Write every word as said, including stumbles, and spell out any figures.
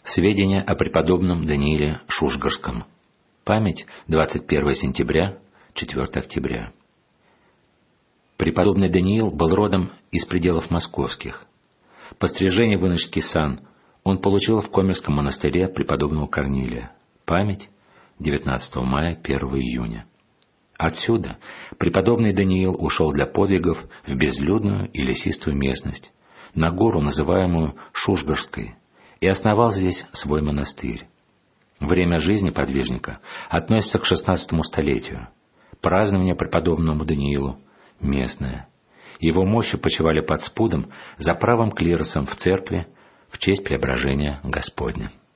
Сведения о преподобном Данииле Шушгарском. Память двадцать первого сентября, четвёртого октября. Преподобный Даниил был родом из пределов московских. Пострижение в иноческий сан он получил в Комерском монастыре преподобного Корнилия. Память девятнадцатого мая, первого июня. Отсюда преподобный Даниил ушел для подвигов в безлюдную и лесистую местность, на гору, называемую Шушгарской, и основал здесь свой монастырь. Время жизни подвижника относится к шестнадцатому столетию. Празднование преподобному Даниилу местное. Его мощи почивали под спудом за правым клиросом в церкви в честь преображения Господня.